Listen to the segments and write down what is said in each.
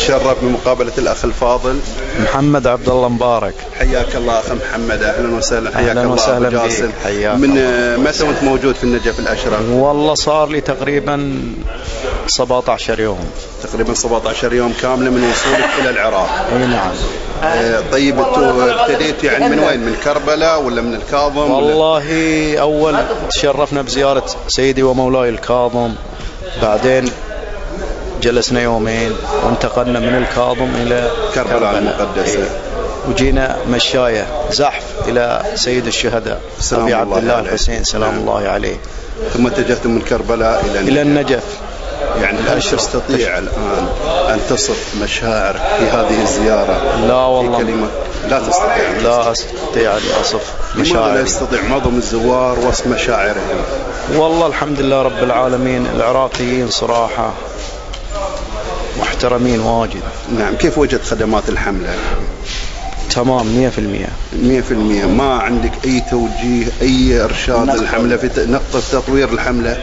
نتشرف بمقابلة الأخ الفاضل محمد عبد الله مبارك. حياك الله أخ محمد، أهلا وسهلا. حياك أهلا الله وسهلا أبو جاسم. من متى وأنت موجود في النجف الأشرف؟ والله صار لي تقريبا 17 يوم. تقريبا 17 يوم كاملة من وصولك إلى العراق. اي نعم. طيب ابتديت يعني من وين؟ من كربلاء ولا من الكاظم؟ والله أول تشرفنا بزيارة سيدي ومولاي الكاظم، بعدين جلسنا يومين وانتقلنا من الكاظم إلى كربلاء المقدسة. وجينا مشاية زحف إلى سيد الشهداء أبي عبد الله الحسين سلام الله عليه. ثم اتجهتم من كربلاء إلى النجف. يعني هل تستطيع الآن أن تصف مشاعرك في هذه الزيارة؟ لا والله كلمة لا تستطيع. لا أستطيع أن أصف مشاعري. لا يستطيع معظم الزوار وصف مشاعرهم. والله الحمد لله رب العالمين، العراقيين صراحة محترمين واجد. نعم. كيف وجدت خدمات الحملة؟ تمام 100%. 100%. ما عندك أي توجيه، أي إرشاد للحملة في نقطة تطوير الحملة؟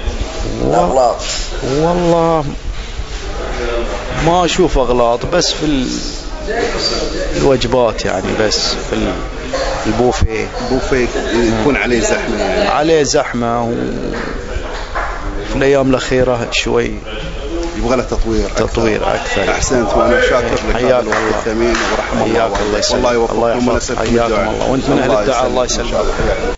والله ما أشوف أغلاط، بس في الوجبات يعني، بس في البوفيه يكون عليه زحمة يعني. عليه زحمة، وفي الأيام الأخيرة شوي يبغى له تطوير أكثر. أحسنت، وأنا شاكر لك هذا الوقت الثمين ورحمة الله. الله يوفقكم. والله يوفقكم ونسألكم الدعاء. وأنت من أهل الدعاء. الله يسلمك.